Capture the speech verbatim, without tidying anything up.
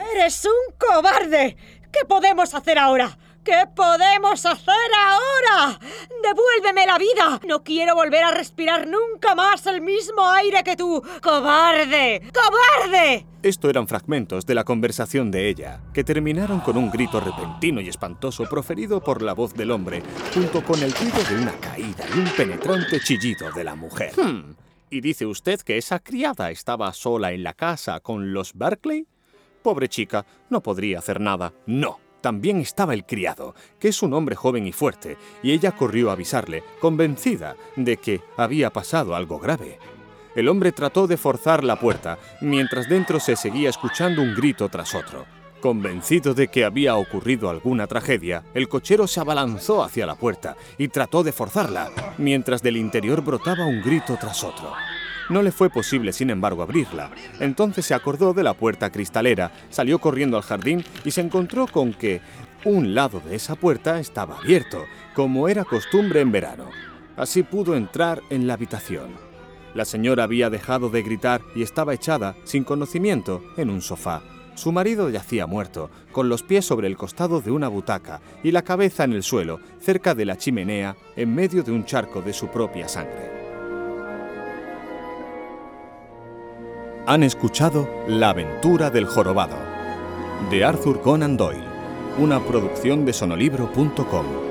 ¡Eres un cobarde! ¿Qué podemos hacer ahora? ¿Qué podemos hacer ahora? ¡Devuélveme la vida! No quiero volver a respirar nunca más el mismo aire que tú. ¡Cobarde! ¡Cobarde! Esto eran fragmentos de la conversación de ella, que terminaron con un grito repentino y espantoso proferido por la voz del hombre, junto con el ruido de una caída y un penetrante chillido de la mujer. Hmm. ¿Y dice usted que esa criada estaba sola en la casa con los Berkeley? Pobre chica, no podría hacer nada. ¡No! También estaba el criado, que es un hombre joven y fuerte, y ella corrió a avisarle, convencida de que había pasado algo grave. El hombre trató de forzar la puerta, mientras dentro se seguía escuchando un grito tras otro. Convencido de que había ocurrido alguna tragedia, el cochero se abalanzó hacia la puerta y trató de forzarla, mientras del interior brotaba un grito tras otro. No le fue posible, sin embargo, abrirla. Entonces se acordó de la puerta cristalera, salió corriendo al jardín y se encontró con que un lado de esa puerta estaba abierto, como era costumbre en verano. Así pudo entrar en la habitación. La señora había dejado de gritar y estaba echada, sin conocimiento, en un sofá. Su marido yacía muerto, con los pies sobre el costado de una butaca y la cabeza en el suelo, cerca de la chimenea, en medio de un charco de su propia sangre. Han escuchado La aventura del jorobado, de Arthur Conan Doyle, una producción de sonolibro punto com.